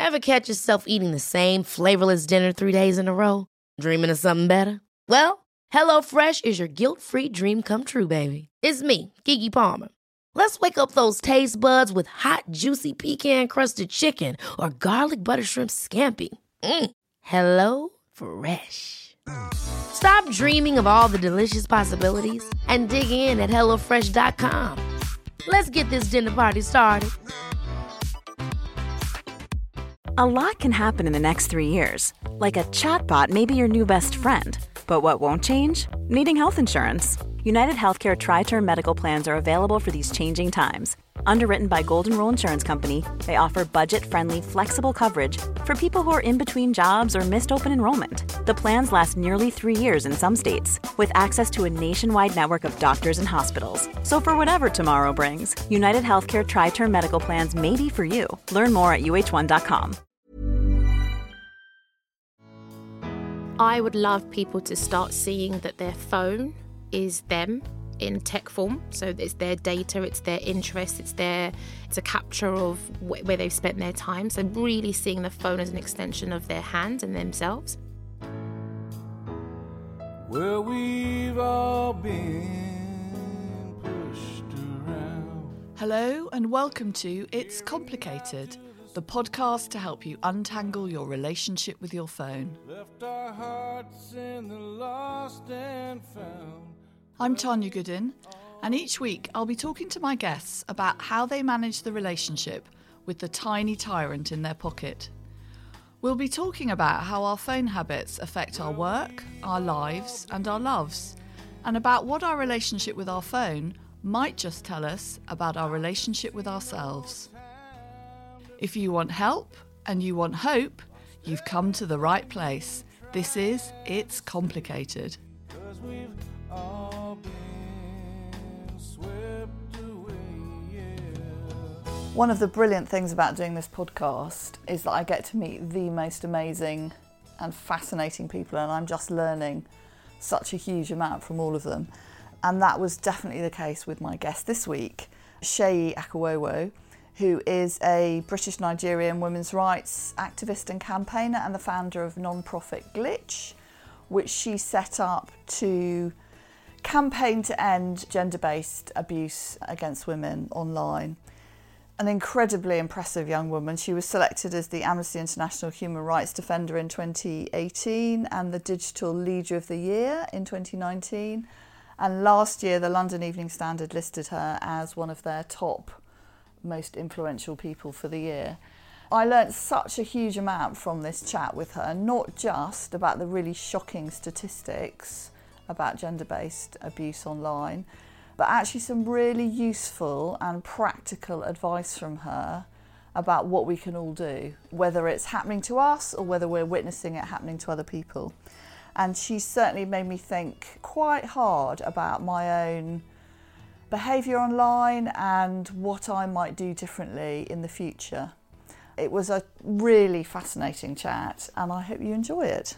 Ever catch yourself eating the same flavorless dinner 3 days in a row? Dreaming of something better? Well, HelloFresh is your guilt-free dream come true, baby. It's me, Keke Palmer. Let's wake up those taste buds with hot, juicy pecan-crusted chicken or garlic butter shrimp scampi. Hello Fresh. Stop dreaming of all the delicious possibilities and dig in at HelloFresh.com. Let's get this dinner party started. A lot can happen in the next 3 years. Like a chatbot may be your new best friend. But what won't change? Needing health insurance. United Healthcare Tri-Term Medical Plans are available for these changing times. Underwritten by Golden Rule Insurance Company, they offer budget-friendly, flexible coverage for people who are in between jobs or missed open enrollment. The plans last nearly 3 years in some states, with access to a nationwide network of doctors and hospitals. So for whatever tomorrow brings, United Healthcare Tri-Term Medical Plans may be for you. Learn more at uh1.com. I would love people to start seeing that their phone is them in tech form. So it's their data, it's their interests, it's a capture of where they've spent their time. So really seeing the phone as an extension of their hand and themselves. Well, we've all been pushed around. Hello and welcome to It's Complicated, the podcast to help you untangle your relationship with your phone. Left our hearts in the lost and found. I'm Tanya Goodin, and each week I'll be talking to my guests about how they manage the relationship with the tiny tyrant in their pocket. We'll be talking about how our phone habits affect our work, our lives, and our loves, and about what our relationship with our phone might just tell us about our relationship with ourselves. If you want help and you want hope, you've come to the right place. This is It's Complicated. 'Cause we've all been swept away, yeah. One of the brilliant things about doing this podcast is that I get to meet the most amazing and fascinating people, and I'm just learning such a huge amount from all of them. And that was definitely the case with my guest this week, Seyi Akawowo, who is a British-Nigerian women's rights activist and campaigner and the founder of non-profit Glitch, which she set up to campaign to end gender-based abuse against women online. An incredibly impressive young woman. She was selected as the Amnesty International Human Rights Defender in 2018 and the Digital Leader of the Year in 2019. And last year, the London Evening Standard listed her as one of their top most influential people for the year. I learnt such a huge amount from this chat with her, not just about the really shocking statistics about gender-based abuse online, but actually some really useful and practical advice from her about what we can all do, whether it's happening to us or whether we're witnessing it happening to other people. And she certainly made me think quite hard about my own behaviour online and what I might do differently in the future. It was a really fascinating chat and I hope you enjoy it.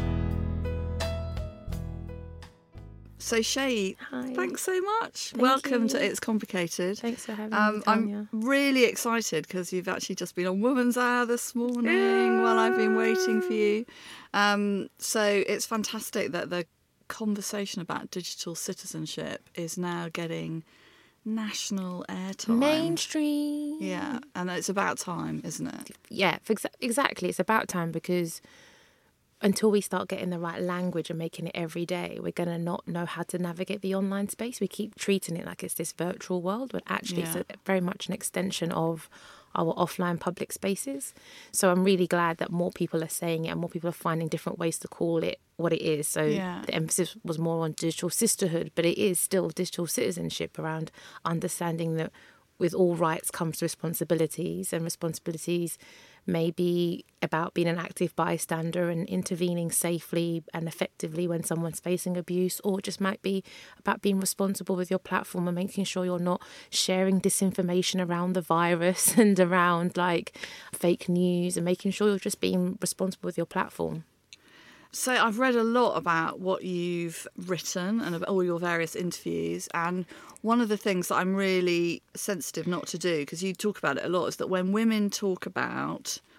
So Seyi, thanks so much. Welcome to It's Complicated. Thanks for having me, Tanya. I'm really excited because you've actually just been on Woman's Hour this morning while I've been waiting for you. So it's fantastic that the conversation about digital citizenship is now getting national airtime. Mainstream. Yeah, and it's about time, isn't it? Yeah, exactly. It's about time because until we start getting the right language and making it every day, we're going to not know how to navigate the online space. We keep treating it like it's this virtual world, but actually it's very much an extension of our offline public spaces. So I'm really glad that more people are saying it and more people are finding different ways to call it what it is. So the emphasis was more on digital sisterhood, but it is still digital citizenship around understanding that with all rights comes responsibilities, and responsibilities may be about being an active bystander and intervening safely and effectively when someone's facing abuse, or it just might be about being responsible with your platform and making sure you're not sharing disinformation around the virus and around like fake news, and making sure you're just being responsible with your platform. So I've read a lot about what you've written and about all your various interviews, and one of the things that I'm really sensitive not to do, because you talk about it a lot, is that when women talk about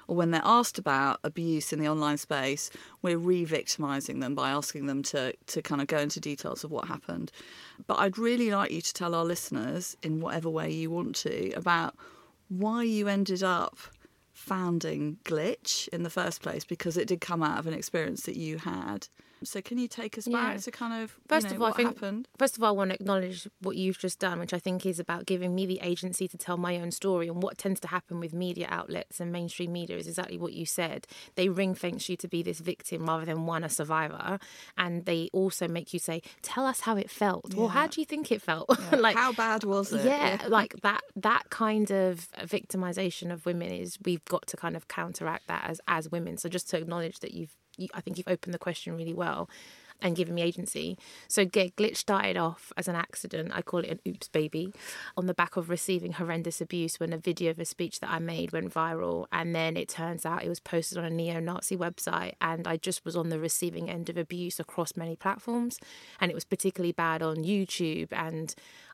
or when they're asked about abuse in the online space, we're re-victimising them by asking them to kind of go into details of what happened. But I'd really like you to tell our listeners, in whatever way you want to, about why you ended up founding Glitch in the first place, because it did come out of an experience that you had. So can you take us back to kind of what happened? First of all, I want to acknowledge what you've just done, which I think is about giving me the agency to tell my own story. And what tends to happen with media outlets and mainstream media is exactly what you said. They ring-fence you to be this victim rather than a survivor. And they also make you say, tell us how it felt. Yeah. Well, how do you think it felt? Yeah. Like, how bad was it? Yeah, like that kind of victimization of women is, we've got to kind of counteract that as women. So just to acknowledge that I think you've opened the question really well and given me agency. So Glitch started off as an accident. I call it an oops baby, on the back of receiving horrendous abuse when a video of a speech that I made went viral. And then it turns out it was posted on a neo-Nazi website, and I just was on the receiving end of abuse across many platforms. And it was particularly bad on YouTube. And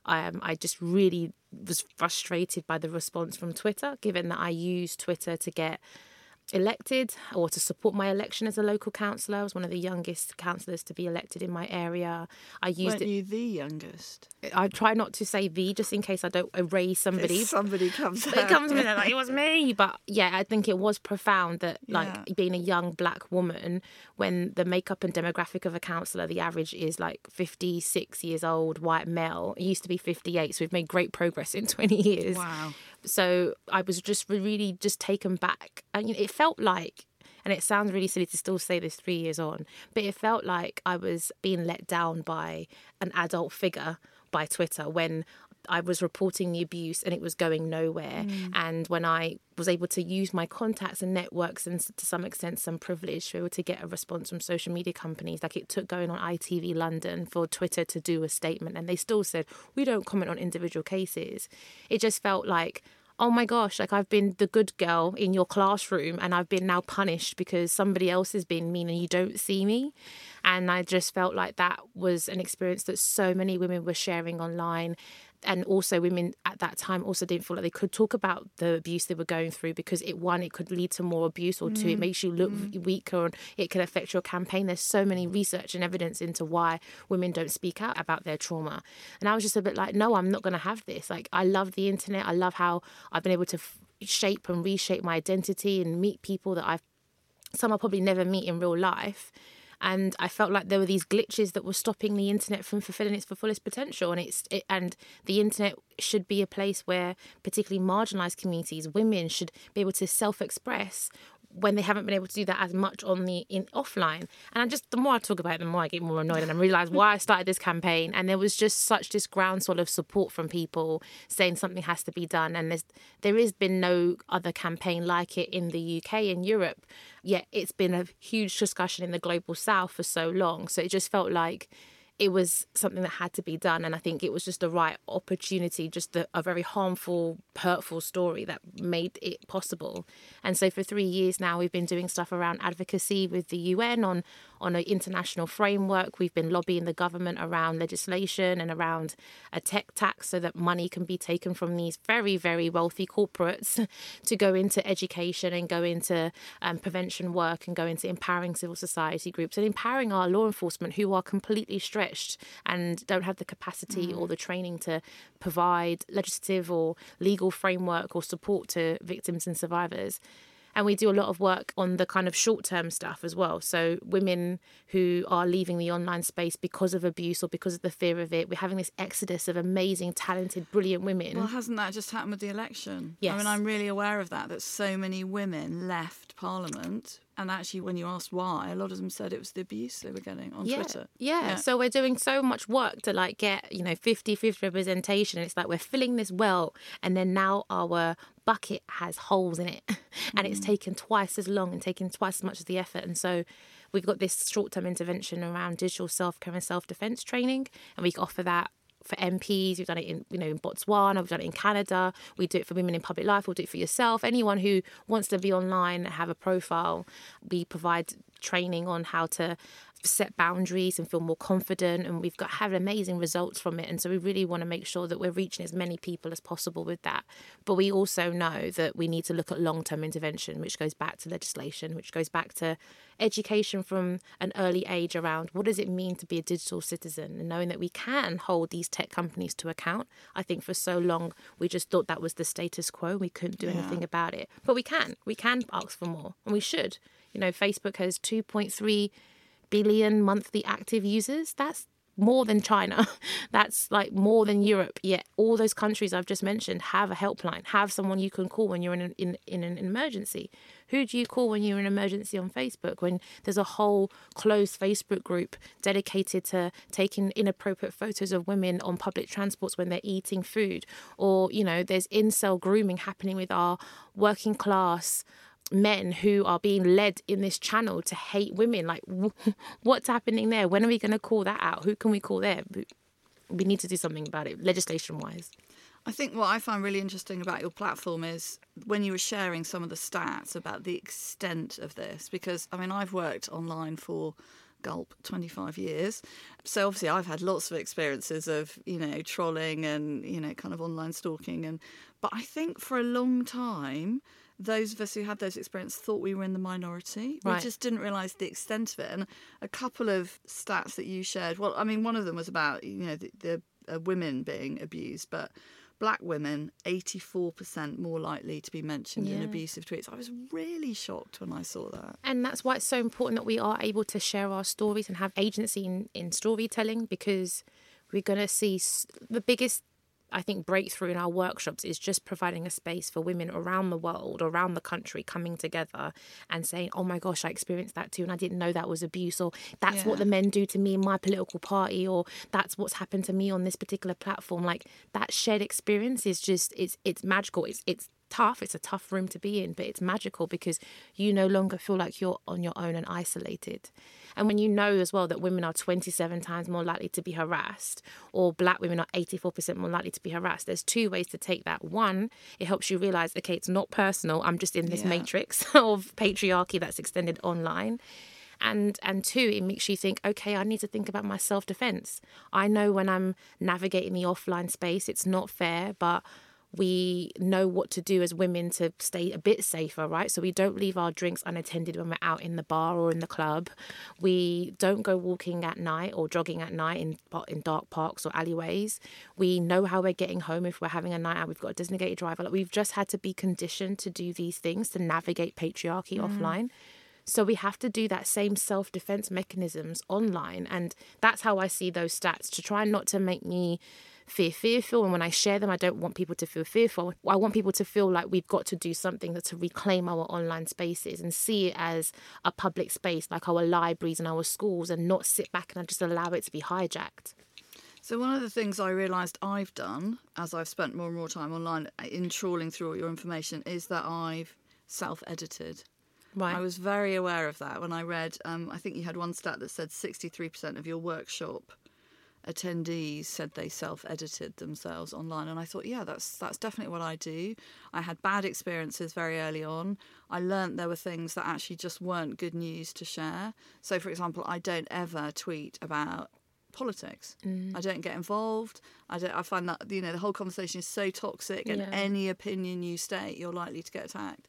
I just really was frustrated by the response from Twitter, given that I used Twitter to get elected or to support my election as a local councillor. I was one of the youngest councillors to be elected in my area. Weren't you the youngest? I try not to say the, just in case I don't erase somebody. If somebody comes out. It comes to me like, it was me. But yeah, I think it was profound that being a young black woman, when the makeup and demographic of a councillor, the average is like 56 years old, white male. It used to be 58, so we've made great progress in 20 years. Wow. So I was just really just taken back. And it felt like, and it sounds really silly to still say this 3 years on, but it felt like I was being let down by an adult figure, by Twitter, when I was reporting the abuse and it was going nowhere. And when I was able to use my contacts and networks and to some extent some privilege to be able to get a response from social media companies, like it took going on ITV London for Twitter to do a statement, and they still said, we don't comment on individual cases. It just felt like, oh my gosh, like I've been the good girl in your classroom and I've been now punished because somebody else has been mean and you don't see me. And I just felt like that was an experience that so many women were sharing online. And also women at that time also didn't feel like they could talk about the abuse they were going through, because it could lead to more abuse, or two, it makes you look weaker, and it can affect your campaign. There's so many research and evidence into why women don't speak out about their trauma. And I was just a bit like, no, I'm not going to have this. Like, I love the internet. I love how I've been able to shape and reshape my identity and meet people that some I'll probably never meet in real life. And I felt like there were these glitches that were stopping the internet from fulfilling its fullest potential. And the internet should be a place where particularly marginalised communities, women, should be able to self-express when they haven't been able to do that as much offline. And the more I talk about it, the more I get more annoyed, and I realise why I started this campaign. And there was just such this groundswell of support from people saying something has to be done. And there has been no other campaign like it in the UK and Europe, yet it's been a huge discussion in the global south for so long. So it just felt like it was something that had to be done. And I think it was just the right opportunity, just a very harmful, hurtful story that made it possible. And so for 3 years now, we've been doing stuff around advocacy with the UN on an international framework. We've been lobbying the government around legislation and around a tech tax so that money can be taken from these very, very wealthy corporates to go into education and go into prevention work and go into empowering civil society groups and empowering our law enforcement, who are completely stretched and don't have the capacity or the training to provide legislative or legal framework or support to victims and survivors. And we do a lot of work on the kind of short-term stuff as well. So women who are leaving the online space because of abuse or because of the fear of it, we're having this exodus of amazing, talented, brilliant women. Well, hasn't that just happened with the election? Yes. I mean, I'm really aware of that so many women left Parliament. And actually, when you asked why, a lot of them said it was the abuse they were getting on Twitter. Yeah, so we're doing so much work to get 50-50 representation. It's like we're filling this well, and then now our bucket has holes in it, and it's taken twice as long and taken twice as much of the effort. And so we've got this short-term intervention around digital self-care and self-defence training, and we offer that for MPs. We've done it in Botswana, we've done it in Canada. We do it for women in public life, we'll do it for yourself. Anyone who wants to be online, have a profile, we provide training on how to set boundaries and feel more confident, and we've had amazing results from it. And so we really want to make sure that we're reaching as many people as possible with that. But we also know that we need to look at long-term intervention, which goes back to legislation, which goes back to education from an early age around what does it mean to be a digital citizen, and knowing that we can hold these tech companies to account. I think for so long we just thought that was the status quo. We couldn't do anything about it. But we can ask for more, and we should. You know, Facebook has 2.3 billion monthly active users. That's more than China. That's like more than Europe. Yet all those countries I've just mentioned have a helpline, have someone you can call when you're in an emergency. Who do you call when you're in an emergency on Facebook? When there's a whole closed Facebook group dedicated to taking inappropriate photos of women on public transports when they're eating food, or, you know, there's incel grooming happening with our working class men who are being led in this channel to hate women. Like, what's happening there? When are we going to call that out? Who can we call there? We need to do something about it, legislation-wise. I think what I find really interesting about your platform is when you were sharing some of the stats about the extent of this, because, I mean, I've worked online for gulp 25 years, so obviously I've had lots of experiences of, you know, trolling and, you know, kind of online stalking, but I think for a long time those of us who had those experiences thought we were in the minority. We just didn't realise the extent of it. And a couple of stats that you shared, well, I mean, one of them was about, you know, the women being abused, but black women, 84% more likely to be mentioned in abusive tweets. I was really shocked when I saw that. And that's why it's so important that we are able to share our stories and have agency in storytelling, because we're going to see the biggest, I think, breakthrough in our workshops is just providing a space for women around the world, around the country, coming together and saying, oh my gosh, I experienced that too, and I didn't know that was abuse, or that's what the men do to me in my political party, or that's what's happened to me on this particular platform. Like, that shared experience is just, it's magical. It's tough. It's a tough room to be in, but it's magical because you no longer feel like you're on your own and isolated. And when you know as well that women are 27 times more likely to be harassed, or black women are 84% more likely to be harassed, there's two ways to take that. One, it helps you realise, okay, it's not personal. I'm just in this matrix of patriarchy that's extended online. And two, it makes you think, okay, I need to think about my self-defence. I know when I'm navigating the offline space, it's not fair, but we know what to do as women to stay a bit safer, right? So we don't leave our drinks unattended when we're out in the bar or in the club. We don't go walking at night or jogging at night in dark parks or alleyways. We know how we're getting home if we're having a night out. We've got a designated driver. Like, we've just had to be conditioned to do these things to navigate patriarchy offline. So we have to do that same self-defense mechanisms online. And that's how I see those stats, to try not to make me fearful. And when I share them, I don't want people to feel fearful. I want people to feel like we've got to do something to reclaim our online spaces and see it as a public space, like our libraries and our schools, and not sit back and just allow it to be hijacked. So one of the things I realised I've done as I've spent more and more time online in trawling through all your information is that I've self-edited. Right. I was very aware of that when I read, I think you had one stat that said 63% of your workshop attendees said they self-edited themselves online, and I thought, yeah, that's definitely what I do. I had bad experiences very early on. I learnt there were things that actually just weren't good news to share. So, for example, I don't ever tweet about politics. I don't get involved. I find that, you know, the whole conversation is so toxic, and any opinion you state, you're likely to get attacked.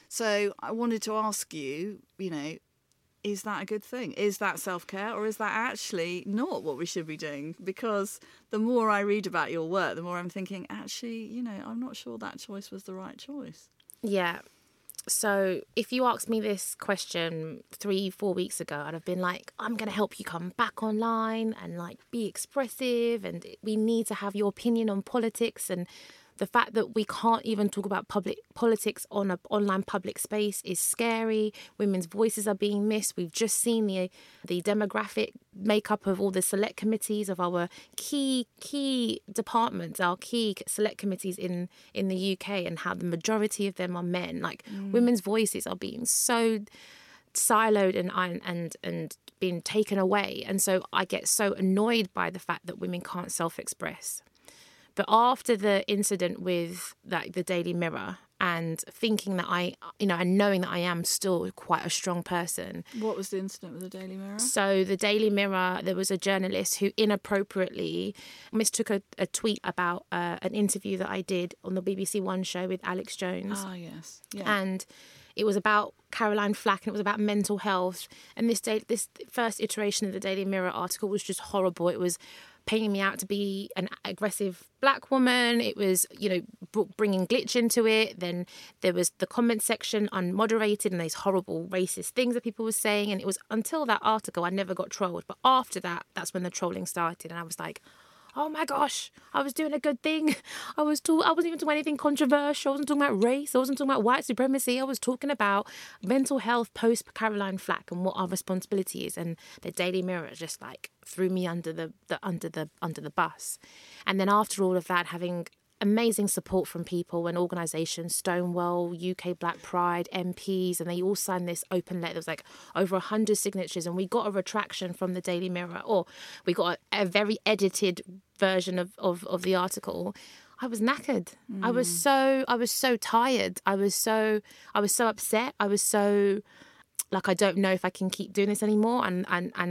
So I wanted to ask you, you know, is that a good thing? Is that self-care, or is that actually not what we should be doing? Because the more I read about your work, the more I'm thinking, actually, you know, I'm not sure that choice was the right choice. Yeah. So if you asked me this question 3-4 weeks ago, I'd have been like, I'm going to help you come back online and like be expressive, and we need to have your opinion on politics. And the fact that we can't even talk about public politics on an online public space is scary. Women's voices are being missed. We've just seen the demographic makeup of all the select committees of our key departments, our key select committees in the UK, and how the majority of them are men. Like, women's voices are being so siloed and being taken away. And so I get so annoyed by the fact that women can't self-express. But after the incident with like the Daily Mirror and thinking that and knowing that I am still quite a strong person. What was the incident with the Daily Mirror? So the Daily Mirror, there was a journalist who inappropriately mistook a tweet about an interview that I did on the BBC One show with Alex Jones. Ah, yes. Yeah. And it was about Caroline Flack and it was about mental health. And this first iteration of the Daily Mirror article was just horrible. It was painting me out to be an aggressive black woman. It was, bringing glitch into it. Then there was the comment section unmoderated and these horrible racist things that people were saying. And it was until that article, I never got trolled. But after that, that's when the trolling started. And I was like, oh my gosh, I was doing a good thing. I wasn't even doing anything controversial. I wasn't talking about race. I wasn't talking about white supremacy. I was talking about mental health post Caroline Flack and what our responsibility is. And the Daily Mirror just like threw me under the bus. And then after all of that, having amazing support from people and organisations, Stonewall, UK Black Pride, MPs, and they all signed this open letter. There was like over 100 signatures, and we got a retraction from the Daily Mirror, or we got a very edited version of the article. I was knackered. I was so tired. I was so upset. I was so like, I don't know if I can keep doing this anymore. And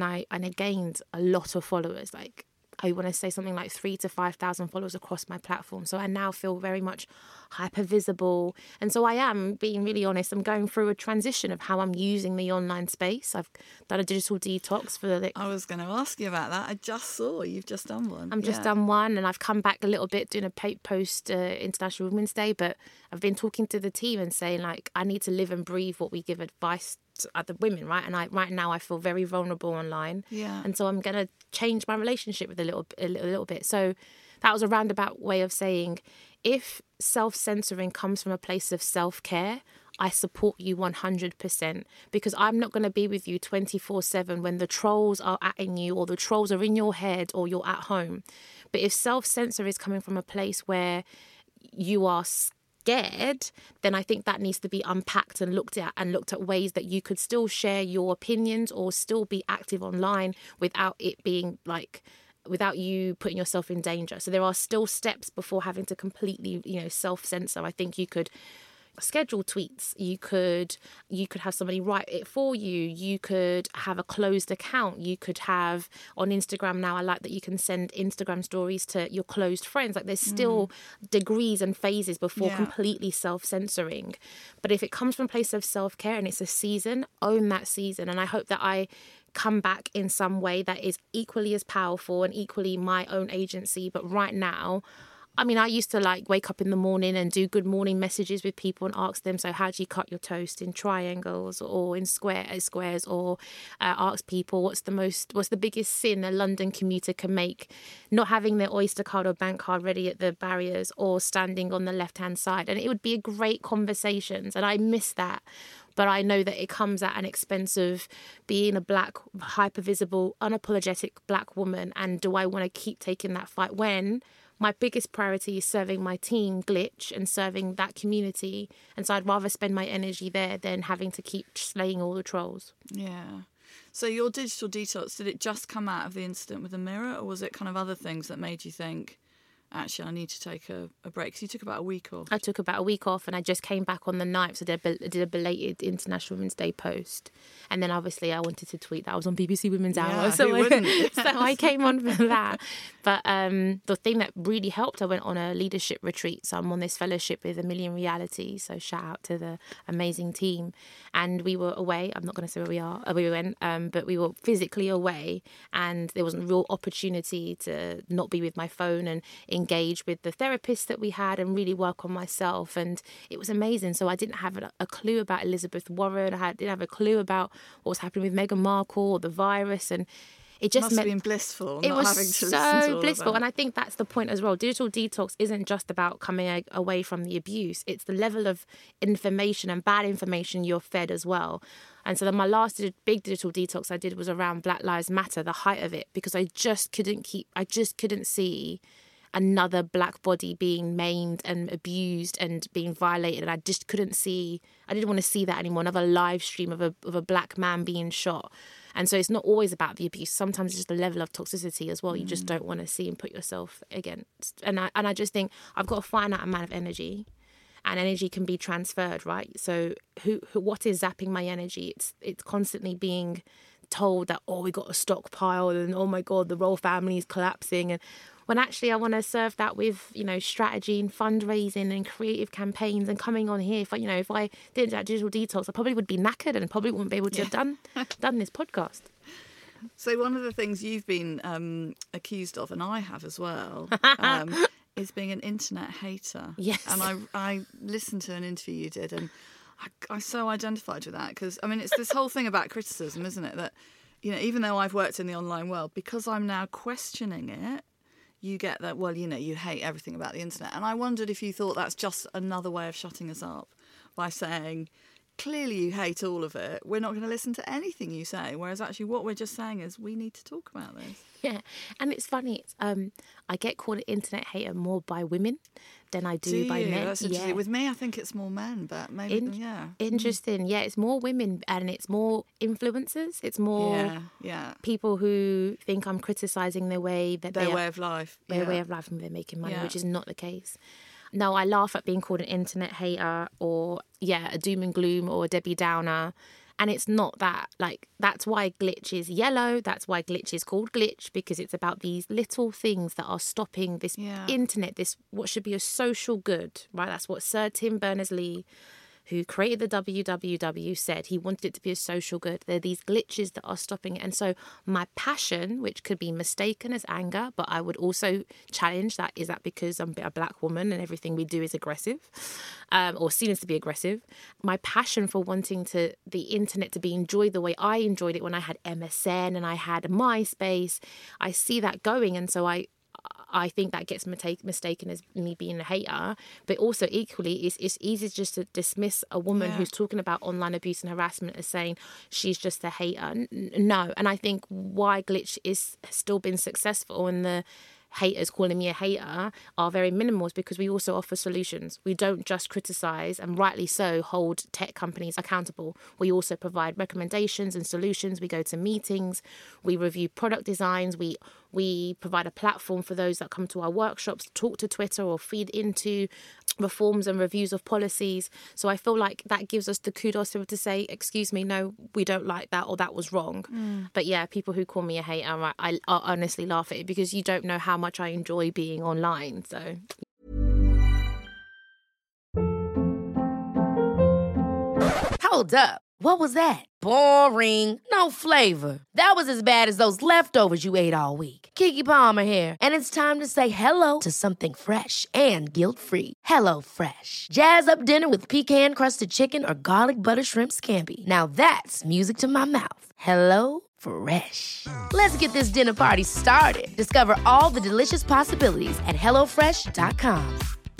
I gained a lot of followers, like I want to say something like 3,000 to 5,000 followers across my platform. So I now feel very much hyper visible. And so I am, being really honest, I'm going through a transition of how I'm using the online space. I've done a digital detox for the... I was going to ask you about that. I just saw you've just done one. I've just done one, and I've come back a little bit doing a post International Women's Day, but I've been talking to the team and saying, like, I need to live and breathe what we give advice to other women, right? And right now I feel very vulnerable online. Yeah. And so I'm going to change my relationship with a little bit. So that was a roundabout way of saying, if self-censoring comes from a place of self-care, I support you 100%, because I'm not going to be with you 24/7 when the trolls are atting you or the trolls are in your head or you're at home. But if self-censor is coming from a place where you are scared, then I think that needs to be unpacked and looked at ways that you could still share your opinions or still be active online without it being like, without you putting yourself in danger. So there are still steps before having to completely, self-censor. I think you could schedule tweets. You could have somebody write it for you. You could have a closed account. You could have on Instagram now. I like that you can send Instagram stories to your closed friends. Like, there's still degrees and phases before completely self-censoring. But if it comes from a place of self-care and it's a season, own that season. And I hope that I come back in some way that is equally as powerful and equally my own agency. But right now, I mean, I used to like wake up in the morning and do good morning messages with people and ask them, so how do you cut your toast, in triangles or in squares, or ask people what's the biggest sin a London commuter can make, not having their Oyster card or bank card ready at the barriers or standing on the left-hand side. And it would be a great conversations, and I miss that. But I know that it comes at an expense of being a black, hyper-visible, unapologetic black woman. And do I want to keep taking that fight when my biggest priority is serving my team, Glitch, and serving that community? And so I'd rather spend my energy there than having to keep slaying all the trolls. Yeah. So your digital detox, did it just come out of the incident with the Mirror, or was it kind of other things that made you think, actually, I need to take a break? Because you took about a week off. I took about a week off, and I just came back on the 9th, so I did a belated International Women's Day post. And then obviously I wanted to tweet that I was on BBC Women's Hour, so I came on for that. But the thing that really helped, I went on a leadership retreat. So I'm on this fellowship with A Million Realities, so shout out to the amazing team. And we were away. I'm not going to say where we went, but we were physically away, and there wasn't real opportunity to not be with my phone and engage with the therapists that we had and really work on myself. And it was amazing. So I didn't have a clue about Elizabeth Warren. I didn't have a clue about what was happening with Meghan Markle or the virus. And it just must have been blissful. It not was having to so listen to all blissful. of that. And I think that's the point as well. Digital detox isn't just about coming away from the abuse. It's the level of information and bad information you're fed as well. And so then my last big digital detox I did was around Black Lives Matter, the height of it, because I just couldn't see another black body being maimed and abused and being violated. And I just couldn't see, I didn't want to see that anymore. Another live stream of a black man being shot. And so it's not always about the abuse. Sometimes it's just the level of toxicity as well. You just don't want to see and put yourself against. And I just think I've got a finite amount of energy. and energy can be transferred, right? So what is zapping my energy? It's constantly being told that, oh, we got a stockpile, and oh my God, the royal family is collapsing. And when actually I want to serve that with, strategy and fundraising and creative campaigns and coming on here. If I did that digital detox, I probably would be knackered and probably wouldn't be able to have done this podcast. So one of the things you've been accused of, and I have as well, is being an internet hater. Yes. And I listened to an interview you did, and I so identified with that because, it's this whole thing about criticism, isn't it? That, even though I've worked in the online world, because I'm now questioning it, you get that, well, you hate everything about the internet. And I wondered if you thought that's just another way of shutting us up by saying, clearly you hate all of it. We're not going to listen to anything you say. Whereas actually what we're just saying is we need to talk about this. Yeah. And it's funny. I get called an internet hater more by women than I do by men. That's interesting. With me, I think it's more men, but maybe, Interesting. Yeah, it's more women and it's more influencers. It's more people who think I'm criticising their way that their way of life. Their way of life and they're making money, which is not the case. No, I laugh at being called an internet hater or, a doom and gloom or a Debbie Downer. And it's not that. Like, that's why Glitch is yellow. That's why Glitch is called Glitch, because it's about these little things that are stopping this internet, this what should be a social good, right? That's what Sir Tim Berners-Lee, who created the WWW, said. He wanted it to be a social good. There are these glitches that are stopping it. And so my passion, which could be mistaken as anger, but I would also challenge that, is that because I'm a black woman and everything we do is aggressive, or seems to be aggressive. My passion for wanting the internet to be enjoyed the way I enjoyed it when I had MSN and I had MySpace, I see that going. And so I think that gets mistaken as me being a hater, but also equally, it's easy just to dismiss a woman who's talking about online abuse and harassment as saying she's just a hater. No, and I think why Glitch has still been successful and the haters calling me a hater are very minimal is because we also offer solutions. We don't just criticise, and rightly so, hold tech companies accountable. We also provide recommendations and solutions. We go to meetings, we review product designs, we provide a platform for those that come to our workshops, talk to Twitter or feed into reforms and reviews of policies. So I feel like that gives us the kudos to be able to say, excuse me, no, we don't like that, or that was wrong. But yeah, people who call me a hater, I honestly laugh at it because you don't know how much I enjoy being online. So Hold up. What was that? Boring. No flavor. That was as bad as those leftovers you ate all week. Keke Palmer here. And it's time to say hello to something fresh and guilt-free. Hello Fresh. Jazz up dinner with pecan-crusted chicken or garlic butter shrimp scampi. Now that's music to my mouth. Hello Fresh. Let's get this dinner party started. Discover all the delicious possibilities at HelloFresh.com.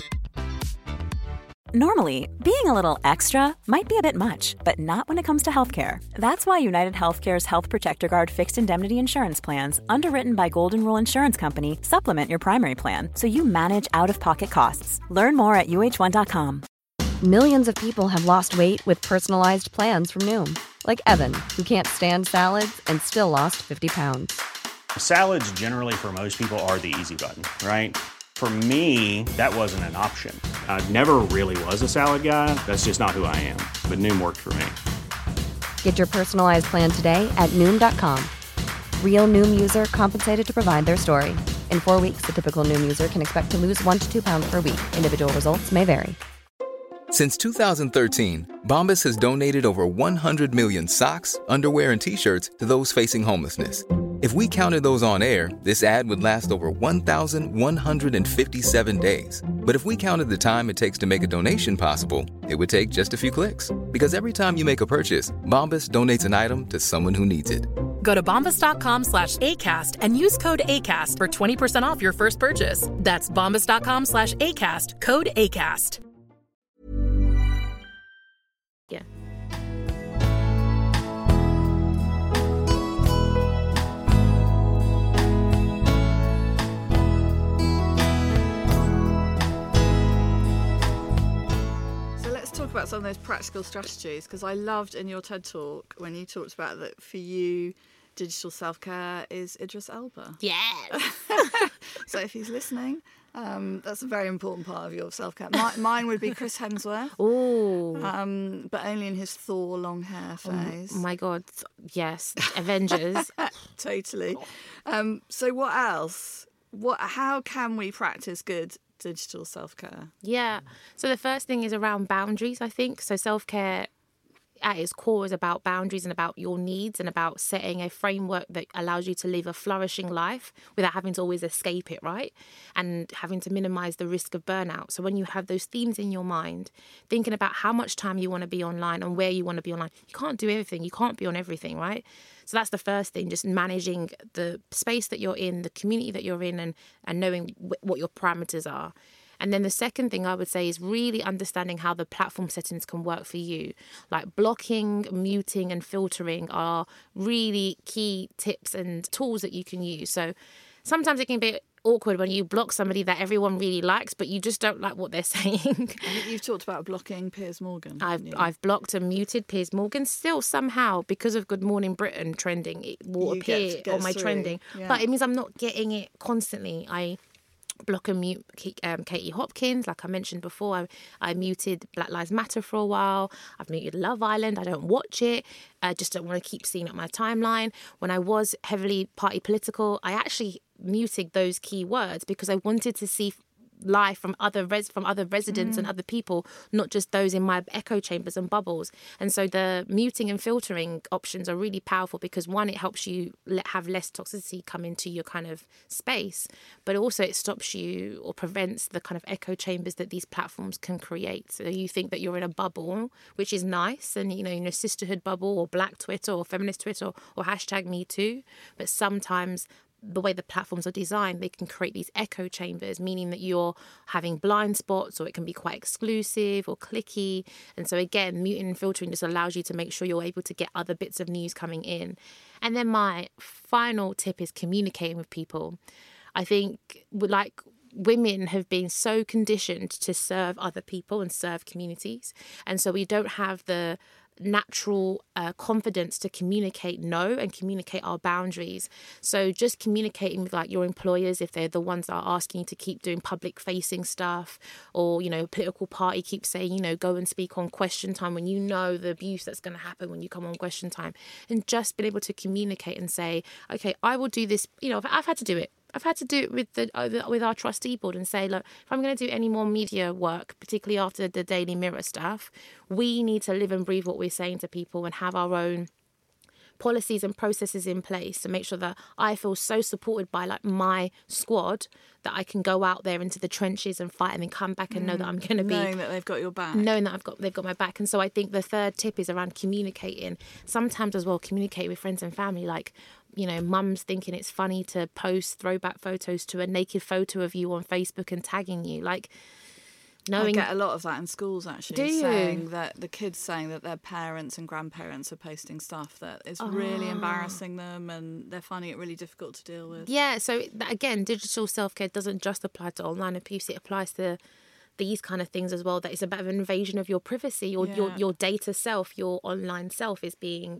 Normally, being a little extra might be a bit much, but not when it comes to healthcare. That's why United Healthcare's Health Protector Guard fixed indemnity insurance plans, underwritten by Golden Rule Insurance Company, supplement your primary plan so you manage out-of-pocket costs. Learn more at UH1.com. Millions of people have lost weight with personalized plans from Noom. Like Evan, who can't stand salads and still lost 50 pounds. Salads generally for most people are the easy button, right? For me, that wasn't an option. I never really was a salad guy. That's just not who I am. But Noom worked for me. Get your personalized plan today at Noom.com. Real Noom user compensated to provide their story. In 4 weeks, the typical Noom user can expect to lose 1 to 2 pounds per week. Individual results may vary. Since 2013, Bombas has donated over 100 million socks, underwear, and T-shirts to those facing homelessness. If we counted those on air, this ad would last over 1,157 days. But if we counted the time it takes to make a donation possible, it would take just a few clicks. Because every time you make a purchase, Bombas donates an item to someone who needs it. Go to bombas.com/ACAST and use code ACAST for 20% off your first purchase. That's bombas.com/ACAST, code ACAST. yeah. About some of those practical strategies, because I loved in your TED talk when you talked about that for you digital self-care is Idris Elba. Yes. So if he's listening, that's a very important part of your self-care. Mine would be Chris Hemsworth. Oh. But only in his Thor long hair phase. Oh my God. Yes. Avengers. Totally. So what else? How can we practice good digital self-care? Yeah. So the first thing is around boundaries, I think. So self-care at its core is about boundaries and about your needs and about setting a framework that allows you to live a flourishing life without having to always escape it, right? And having to minimize the risk of burnout. So when you have those themes in your mind, thinking about how much time you want to be online and where you want to be online, you can't do everything. You can't be on everything, right? So that's the first thing, just managing the space that you're in, the community that you're in, and knowing what your parameters are. And then the second thing I would say is really understanding how the platform settings can work for you. Like blocking, muting and filtering are really key tips and tools that you can use. So sometimes it can be awkward when you block somebody that everyone really likes, but you just don't like what they're saying. You've talked about blocking Piers Morgan. I've blocked and muted Piers Morgan. Still, somehow, because of Good Morning Britain trending, it will appear on my trending. Yeah. But it means I'm not getting it constantly. I block and mute Katie Hopkins, like I mentioned before. I muted Black Lives Matter for a while. I've muted Love Island. I don't watch it. I just don't want to keep seeing it on my timeline. When I was heavily party political, I actually muted those keywords because I wanted to see live from other residents and other people, not just those in my echo chambers and bubbles. And so the muting and filtering options are really powerful because, one, it helps you have less toxicity come into your kind of space, but also it stops you or prevents the kind of echo chambers that these platforms can create. So you think that you're in a bubble, which is nice, and in a sisterhood bubble or Black Twitter or feminist Twitter or #MeToo, but sometimes the way the platforms are designed, they can create these echo chambers, meaning that you're having blind spots, or it can be quite exclusive or clicky. And so again, muting and filtering just allows you to make sure you're able to get other bits of news coming in. And then my final tip is communicating with people. I think women have been so conditioned to serve other people and serve communities. And so we don't have the natural confidence to communicate no and communicate our boundaries. So just communicating with your employers, if they're the ones that are asking you to keep doing public facing stuff, or political party keeps saying go and speak on Question Time, when the abuse that's going to happen when you come on Question Time, and just being able to communicate and say, okay, I will do this. I've had to do it. I've had to do it with our trustee board and say, look, if I'm going to do any more media work, particularly after the Daily Mirror stuff, we need to live and breathe what we're saying to people and have our own policies and processes in place to make sure that I feel so supported by my squad that I can go out there into the trenches and fight and then come back and know that I'm going to be... Knowing that they've got your back. Knowing that they've got my back. And so I think the third tip is around communicating. Sometimes as well, communicate with friends and family. Mum's thinking it's funny to post throwback photos to a naked photo of you on Facebook and tagging you. I get a lot of that in schools, actually. Do you? Saying that the kids saying that their parents and grandparents are posting stuff that is really embarrassing them, and they're finding it really difficult to deal with. Yeah, so again, digital self-care doesn't just apply to online abuse, it applies to these kind of things as well, that it's a bit of an invasion of your privacy, your data self, your online self is being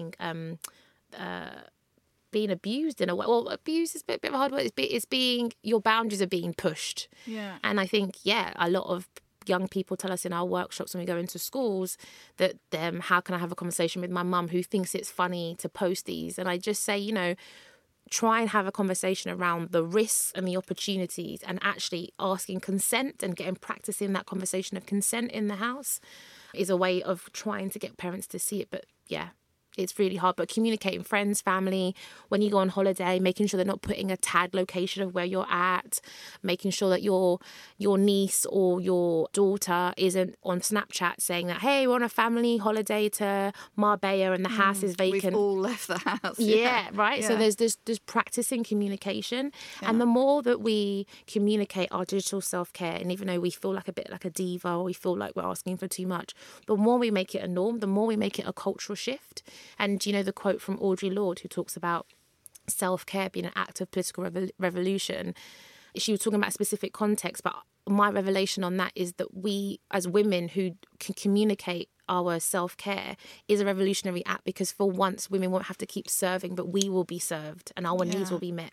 abused in a way. Well, abuse is a bit of a hard word. It's being, your boundaries are being pushed. Yeah. And I think, a lot of young people tell us in our workshops when we go into schools that how can I have a conversation with my mum who thinks it's funny to post these? And I just say, try and have a conversation around the risks and the opportunities, and actually asking consent and getting practice in that conversation of consent in the house is a way of trying to get parents to see it. But it's really hard. But communicating friends, family, when you go on holiday, making sure they're not putting a tagged location of where you're at, making sure that your niece or your daughter isn't on Snapchat saying that, hey, we're on a family holiday to Marbella and the house is vacant. We've all left the house. Yeah, right. Yeah. So there's practicing communication. Yeah. And the more that we communicate our digital self-care, and even though we feel a bit like a diva, or we feel like we're asking for too much, the more we make it a norm, the more we make it a cultural shift. And the quote from Audre Lorde, who talks about self-care being an act of political revolution, she was talking about a specific context, but my revelation on that is that we as women who can communicate our self-care is a revolutionary act, because for once women won't have to keep serving, but we will be served and our needs will be met.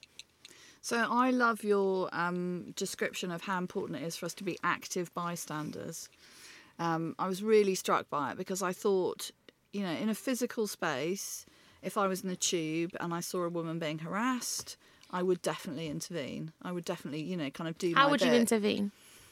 So I love your description of how important it is for us to be active bystanders. I was really struck by it because I thought, you know, in a physical space, if I was in a tube and I saw a woman being harassed, I would definitely intervene. I would definitely, you know, kind of do my bit. How would you intervene?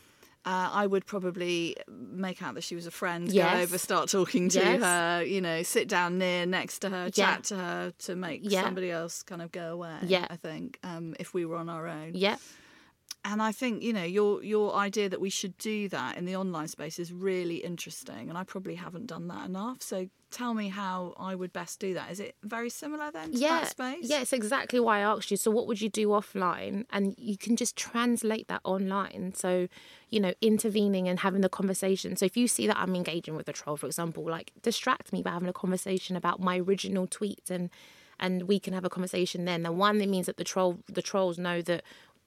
I would probably make out that she was a friend, Yes. go over, start talking to Yes. her, you know, sit down next to her, Yeah. chat to her to make Yeah. somebody else kind of go away, Yeah. I think, if we were on our own. Yeah. And I think, you know, your idea that we should do that in the online space is really interesting, and I probably haven't done that enough. So tell me how I would best do that. Is it very similar then to that space? Yeah, it's exactly why I asked you. So what would you do offline? And you can just translate that online. So, you know, intervening and having the conversation. So if you see that I'm engaging with a troll, for example, like distract me by having a conversation about my original tweet, and we can have a conversation then. And one, it means that the trolls know that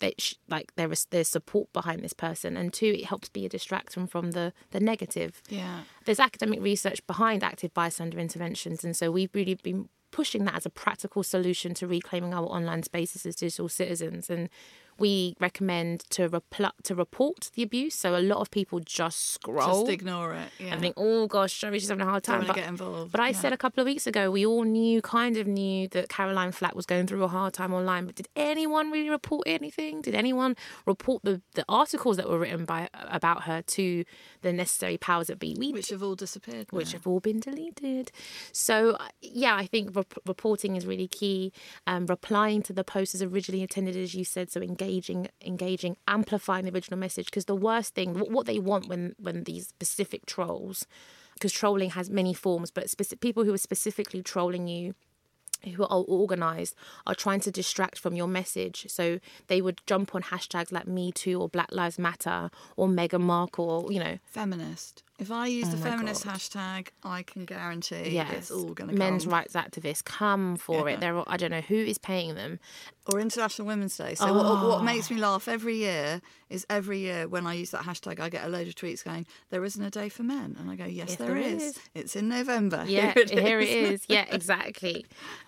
there's support behind this person, and two, it helps be a distraction from the negative. Yeah. There's academic research behind active bystander interventions, and so we've really been pushing that as a practical solution to reclaiming our online spaces as digital citizens. And we recommend to report the abuse. So a lot of people just scroll. Just ignore it. Yeah. And think, oh gosh, sorry, she's having a hard time. Don't want to get involved. But I said a couple of weeks ago, we all kind of knew that Caroline Flack was going through a hard time online. But did anyone really report anything? Did anyone report the articles that were written about her to the necessary powers that be? Which have all disappeared. Which have all been deleted. So, yeah, I think reporting is really key. Replying to the post as originally intended, as you said, so engaging, amplifying the original message. Because the worst thing, what they want when these specific trolls, because trolling has many forms, but people who are specifically trolling you, who are organised, are trying to distract from your message. So they would jump on hashtags like Me Too or Black Lives Matter or Meghan Markle, or, you know. Feminist. If I use the feminist hashtag, I can guarantee it's all going to come. Men's rights activists, come for it. I don't know who is paying them. Or International Women's Day. So what makes me laugh every year when I use that hashtag, I get a load of tweets going, there isn't a day for men. And I go, yes, there is. It's in November. Yeah, here it is. Yeah, exactly.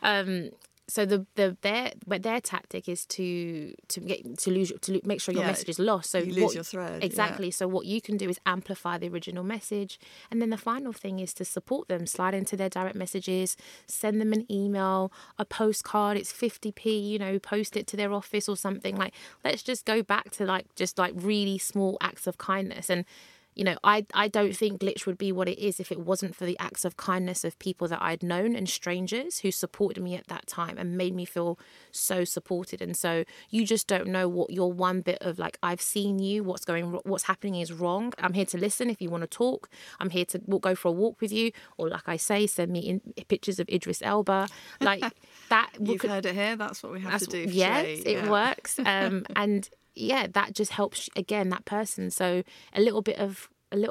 So their tactic is to make sure your message is lost. So you lose your thread. Exactly. Yeah. So what you can do is amplify the original message, and then the final thing is to support them. Slide into their direct messages, send them an email, a postcard. It's 50p. You know, post it to their office or something. Like, let's just go back to just really small acts of kindness. And you know, I don't think Glitch would be what it is if it wasn't for the acts of kindness of people that I'd known and strangers who supported me at that time and made me feel so supported. And so you just don't know what your one bit of I've seen you, what's happening is wrong. I'm here to listen if you want to talk. I'm here to go for a walk with you. Or like I say, send me pictures of Idris Elba. Like that. You've heard it here. That's what we have to do. Yes, it works. And yeah, that just helps again that person. So a little bit of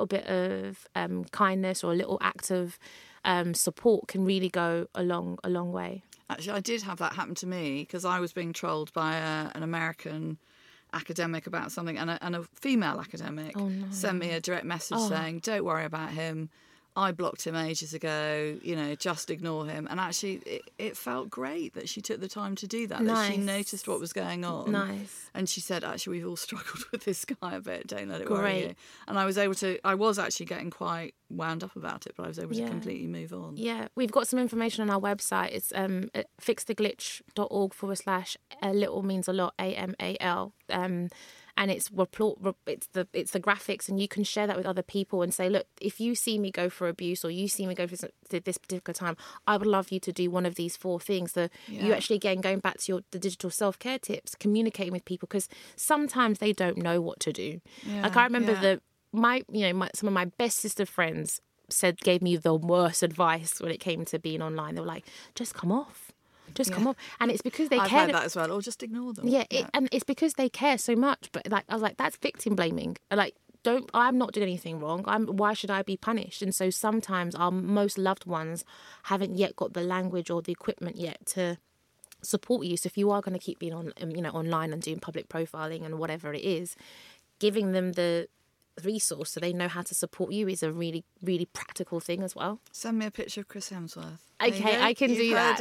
kindness or a little act of support can really go a long way. Actually, I did have that happen to me because I was being trolled by an American academic about something, and a female academic sent me a direct message saying, "Don't worry about him. I blocked him ages ago, you know, just ignore him." And actually, it felt great that she took the time to do that, that she noticed what was going on. Nice. And she said, actually, we've all struggled with this guy a bit, don't let it worry you. And I was actually getting quite wound up about it, but I was able to completely move on. Yeah, we've got some information on our website. It's fixtheglitch.org/little means a lot, AMAL. And it's the graphics, and you can share that with other people and say, look, if you see me go for abuse or you see me go for this particular time, I would love you to do one of these 4 things. You actually, again, going back to the digital self-care tips, communicating with people, because sometimes they don't know what to do. I remember some of my bestest of friends gave me the worst advice when it came to being online. They were like, just come off. Come on. And it's because they care. I've heard that as well, or just ignore them. And it's because they care so much. But I was like, that's victim blaming. I'm not doing anything wrong. Why should I be punished? And so sometimes our most loved ones haven't yet got the language or the equipment yet to support you. So if you are going to keep being online and doing public profiling and whatever it is, giving them the resource so they know how to support you is a really, really practical thing as well. Send me a picture of Chris Hemsworth. Okay, I can do that.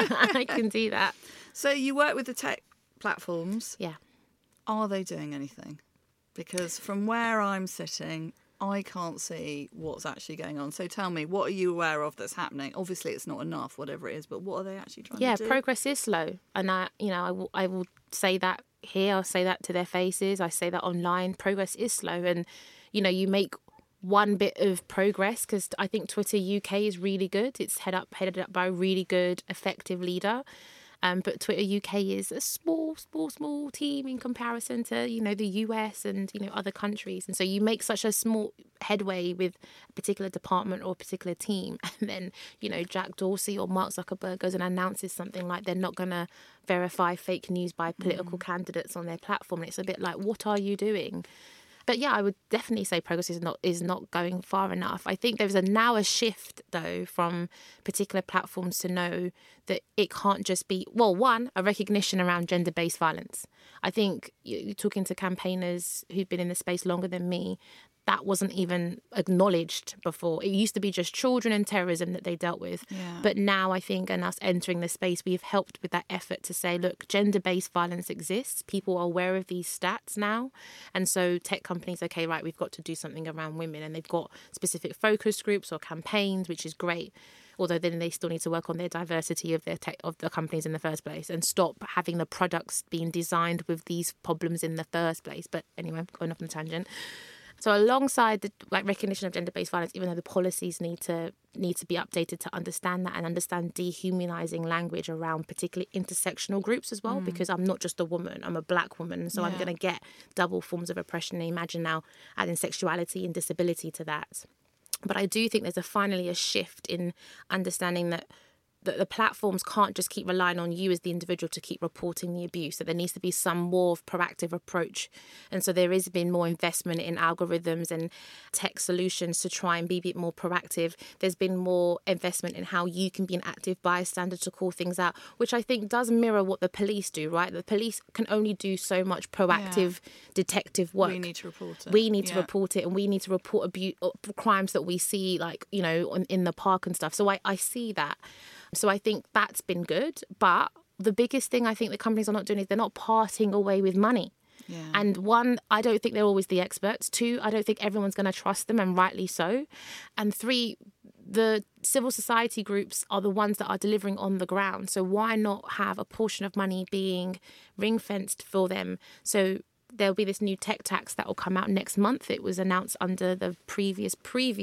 I can do that. So you work with the tech platforms. Yeah. Are they doing anything? Because from where I'm sitting, I can't see what's actually going on. So tell me, what are you aware of that's happening? Obviously, it's not enough, whatever it is, but what are they actually trying to do? Yeah, progress is slow. And I will say that here. I'll say that to their faces. I say that online. Progress is slow. And, you make one bit of progress, because I think Twitter UK is really good. It's headed up by a really good, effective leader. But Twitter UK is a small team in comparison to, the US and, other countries. And so you make such a small headway with a particular department or a particular team. And then, Jack Dorsey or Mark Zuckerberg goes and announces something like they're not going to verify fake news by political candidates on their platform. And it's a bit like, what are you doing? But yeah, I would definitely say progress is not going far enough. I think there's now a shift, though, from particular platforms to know that it can't just be, one, a recognition around gender-based violence. I think you're talking to campaigners who've been in the space longer than me, that wasn't even acknowledged before. It used to be just children and terrorism that they dealt with. Yeah. But now I think, and us entering the space, we've helped with that effort to say, look, gender-based violence exists. People are aware of these stats now. And so tech companies, okay, right, we've got to do something around women. And they've got specific focus groups or campaigns, which is great. Although then they still need to work on their diversity of of the companies in the first place and stop having the products being designed with these problems in the first place. But anyway, going off on a tangent. So alongside the recognition of gender-based violence, even though the policies need to be updated to understand that and understand dehumanizing language around particularly intersectional groups as well, because I'm not just a woman, I'm a black woman. So I'm going to get double forms of oppression. And imagine now adding sexuality and disability to that. But I do think there's finally a shift in understanding that the platforms can't just keep relying on you as the individual to keep reporting the abuse, that there needs to be some more proactive approach. And so there has been more investment in algorithms and tech solutions to try and be a bit more proactive. There's been more investment in how you can be an active bystander to call things out, which I think does mirror what the police do, right? The police can only do so much proactive detective work. We need to report it. We need to report it, and we need to report abuse, crimes that we see, in the park and stuff. So I see that. So I think that's been good. But the biggest thing I think the companies are not doing is they're not parting away with money. Yeah. And one, I don't think they're always the experts. Two, I don't think everyone's going to trust them, and rightly so. And three, the civil society groups are the ones that are delivering on the ground. So why not have a portion of money being ring-fenced for them? So there'll be this new tech tax that will come out next month. It was announced under the previous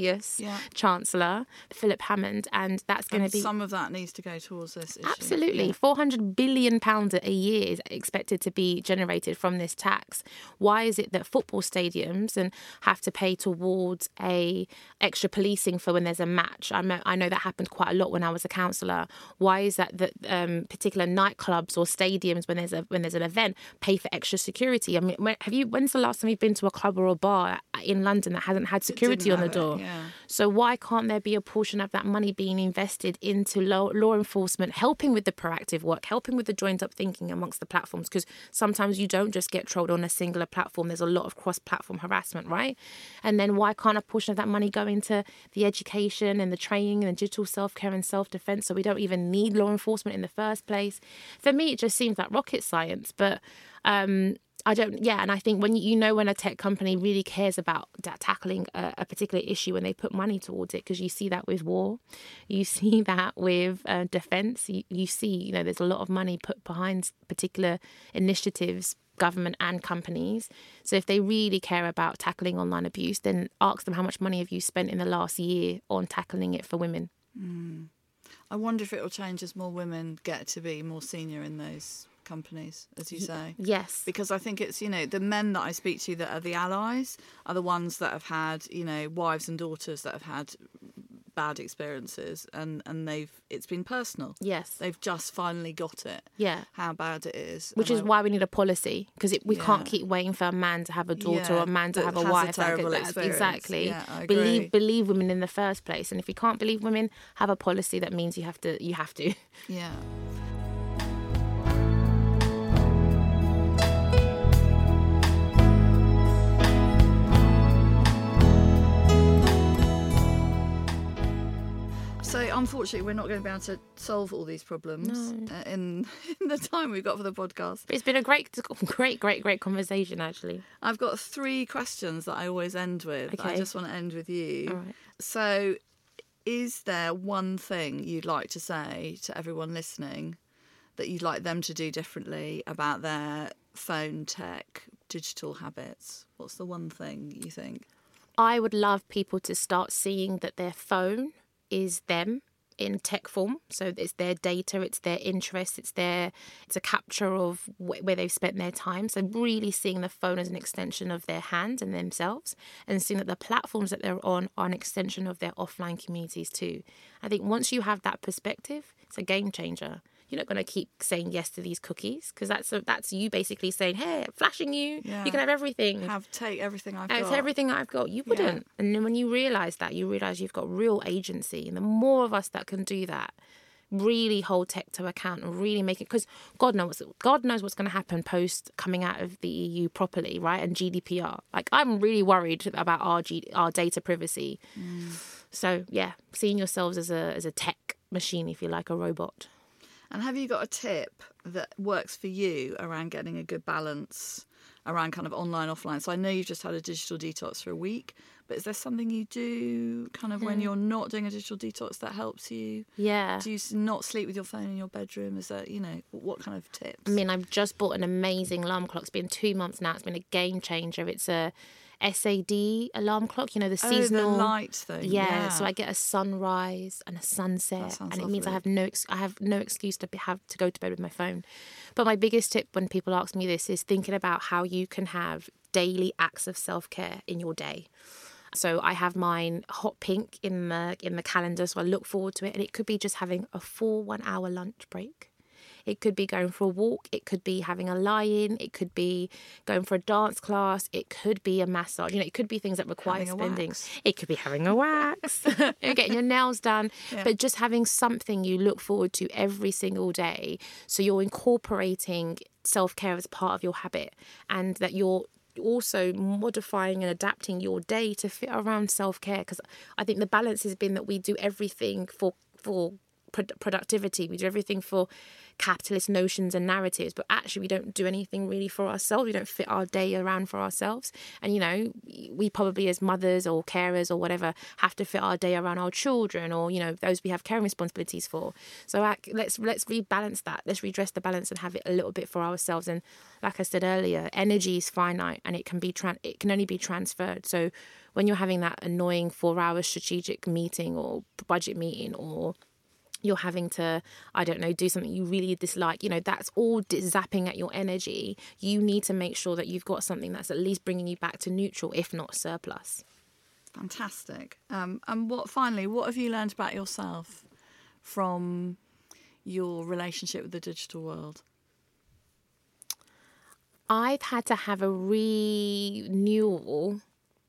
Chancellor, Philip Hammond, and that's going to be... some of that needs to go towards this issue. Absolutely. Yeah. £400 billion a year is expected to be generated from this tax. Why is it that football stadiums have to pay towards a extra policing for when there's a match? I know that happened quite a lot when I was a councillor. Why is that particular nightclubs or stadiums, when there's an event, pay for extra security? I mean, when's the last time you've been to a club or a bar in London that hasn't had security on the door? So why can't there be a portion of that money being invested into law enforcement, helping with the proactive work, helping with the joined up thinking amongst the platforms? Because sometimes you don't just get trolled on a singular platform. There's a lot of cross-platform harassment, right? And then why can't a portion of that money go into the education and the training and the digital self-care and self-defense, so we don't even need law enforcement in the first place? For me, it just seems like rocket science, but... and I think when a tech company really cares about tackling a particular issue, when they put money towards it, because you see that with war, you see that with defence, you see, there's a lot of money put behind particular initiatives, government and companies. So if they really care about tackling online abuse, then ask them how much money have you spent in the last year on tackling it for women. I wonder if it will change as more women get to be more senior in those companies, as you say. Yes. Because I think it's, the men that I speak to that are the allies are the ones that have had, wives and daughters that have had bad experiences, and it's been personal. Yes. They've just finally got it. Yeah. How bad it is. Which is why we need a policy, because we can't keep waiting for a man to have a daughter or a man to have a wife. Exactly. Yeah, I agree. Believe women in the first place. And if you can't believe women, have a policy that means you have to. Yeah. unfortunately, we're not going to be able to solve all these problems in the time we've got for the podcast. It's been a great conversation, actually. I've got 3 questions that I always end with. Okay. I just want to end with you. All right. So, is there one thing you'd like to say to everyone listening that you'd like them to do differently about their phone tech, digital habits? What's the one thing you think? I would love people to start seeing that their phone is them in tech form. So it's their data, it's their interests, it's a capture of where they've spent their time. So really seeing the phone as an extension of their hand and themselves, and seeing that the platforms that they're on are an extension of their offline communities too. I think once you have that perspective, it's a game changer. You're not going to keep saying yes to these cookies, because that's you basically saying, hey, I'm flashing you. Yeah. You can have everything. Take everything I've got. Take everything I've got. You wouldn't. Yeah. And then when you realise that, you realise you've got real agency. And the more of us that can do that, really hold tech to account and really make it, because God knows what's going to happen post coming out of the EU properly, right? And GDPR. Like, I'm really worried about our data privacy. So yeah, seeing yourselves as a tech machine, if you like, a robot. And have you got a tip that works for you around getting a good balance around kind of online, offline? So I know you've just had a digital detox for a week, but is there something you do kind of when you're not doing a digital detox that helps you? Yeah. Do you not sleep with your phone in your bedroom? Is that, what kind of tips? I mean, I've just bought an amazing alarm clock. It's been 2 months now. It's been a game changer. It's a SAD alarm clock, the seasonal the light thing. Yeah, so I get a sunrise and a sunset, and it means I have no excuse to go to bed with my phone. But my biggest tip when people ask me this is thinking about how you can have daily acts of self-care in your day. So I have mine hot pink in the calendar, so I look forward to it, and it could be just having a full 1 hour lunch break. It could be going for a walk. It could be having a lie-in. It could be going for a dance class. It could be a massage. It could be things that require spending. It could be having a wax, getting your nails done. Yeah. But just having something you look forward to every single day. So you're incorporating self-care as part of your habit, and that you're also modifying and adapting your day to fit around self-care. Because I think the balance has been that we do everything for productivity, we do everything for capitalist notions and narratives, but actually we don't do anything really for ourselves. We don't fit our day around for ourselves. And we probably, as mothers or carers or whatever, have to fit our day around our children, or those we have caring responsibilities for. So let's rebalance that. Let's redress the balance and have it a little bit for ourselves. And like I said earlier, energy is finite, and it can only be transferred. So when you're having that annoying 4-hour strategic meeting or budget meeting, or you're having to, do something you really dislike, that's all zapping at your energy. You need to make sure that you've got something that's at least bringing you back to neutral, if not surplus. Fantastic. And what have you learned about yourself from your relationship with the digital world? I've had to have a renewal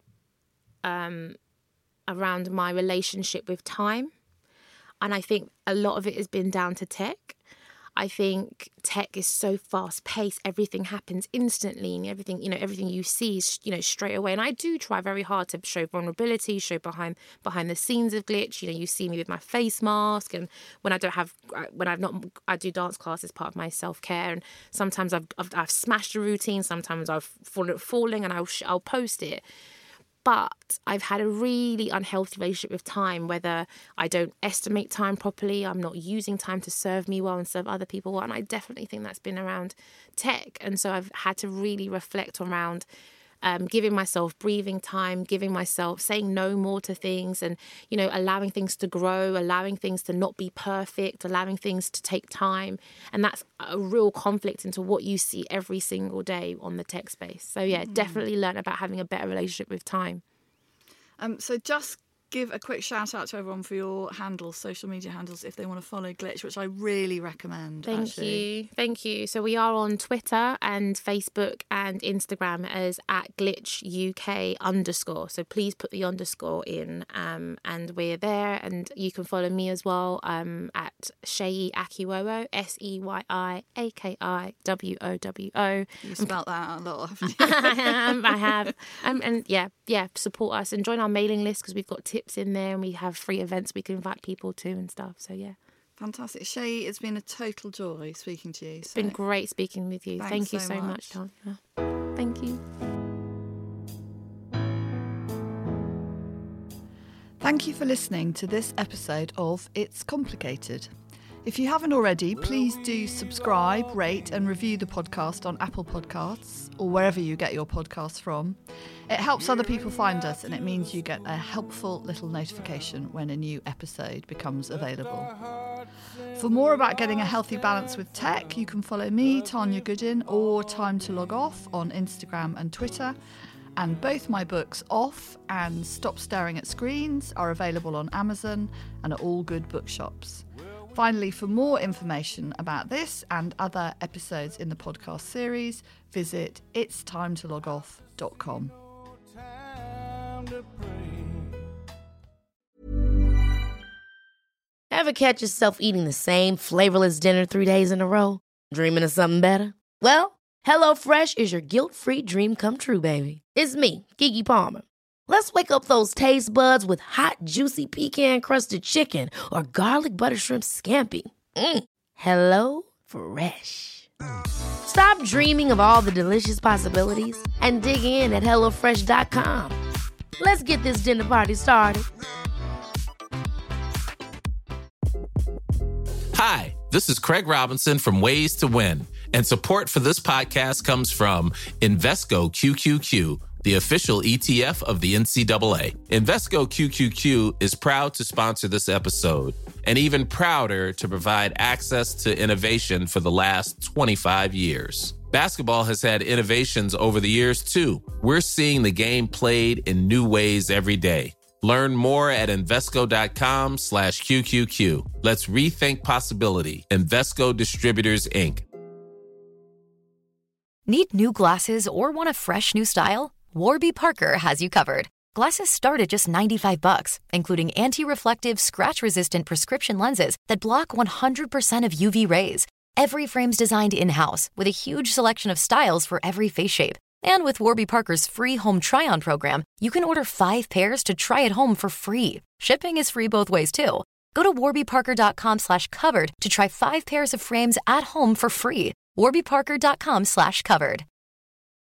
around my relationship with time. And I think a lot of it has been down to tech. I think tech is so fast paced. Everything happens instantly, and everything you see is, straight away. And I do try very hard to show vulnerability, show behind the scenes of Glitch. You see me with my face mask, and I do dance class as part of my self-care. And sometimes I've smashed a routine. Sometimes I've falling, and I'll post it. But I've had a really unhealthy relationship with time, whether I don't estimate time properly, I'm not using time to serve me well and serve other people well. And I definitely think that's been around tech. And so I've had to really reflect around giving myself breathing time, giving myself saying no more to things, and, allowing things to grow, allowing things to not be perfect, allowing things to take time. And that's a real conflict into what you see every single day on the tech space. So yeah, definitely learn about having a better relationship with time. So just give a quick shout out to everyone for your handles, social media handles, if they want to follow Glitch, which I really recommend. Thank you. So we are on Twitter and Facebook and Instagram as @GlitchUK_. So please put the underscore in, and we're there. And you can follow me as well at at Seyi Akiwowo, SEYIAKIWOWO. You spelt that out a lot, haven't you? I have. And support us and join our mailing list because we've got tips in there and we have free events we can invite people to and stuff. So, yeah. Fantastic. Seyi, it's been a total joy speaking to you. It's been great speaking with you. Thank you so much, Tanya. Thank you. Thank you for listening to this episode of It's Complicated. If you haven't already, please do subscribe, rate and review the podcast on Apple Podcasts or wherever you get your podcasts from. It helps other people find us and it means you get a helpful little notification when a new episode becomes available. For more about getting a healthy balance with tech, you can follow me, Tanya Goodin, or Time to Log Off on Instagram and Twitter. And both my books, Off and Stop Staring at Screens, are available on Amazon and at all good bookshops. Finally, for more information about this and other episodes in the podcast series, visit itstimetologoff.com. Ever catch yourself eating the same flavorless dinner 3 days in a row? Dreaming of something better? Well, HelloFresh is your guilt-free dream come true, baby. It's me, Keke Palmer. Let's wake up those taste buds with hot, juicy pecan-crusted chicken or garlic butter shrimp scampi. Hello Fresh. Stop dreaming of all the delicious possibilities and dig in at HelloFresh.com. Let's get this dinner party started. Hi, this is Craig Robinson from Ways to Win, and support for this podcast comes from Invesco QQQ, the official ETF of the NCAA. Invesco QQQ is proud to sponsor this episode, and even prouder to provide access to innovation for the last 25 years. Basketball has had innovations over the years, too. We're seeing the game played in new ways every day. Learn more at Invesco.com/QQQ. Let's rethink possibility. Invesco Distributors, Inc. Need new glasses or want a fresh new style? Warby Parker has you covered. Glasses start at just $95, including anti-reflective, scratch-resistant prescription lenses that block 100% of UV rays. Every frame's designed in-house with a huge selection of styles for every face shape. And with Warby Parker's free home try-on program, you can order 5 pairs to try at home for free. Shipping is free both ways, too. Go to warbyparker.com/covered to try 5 pairs of frames at home for free. warbyparker.com/covered.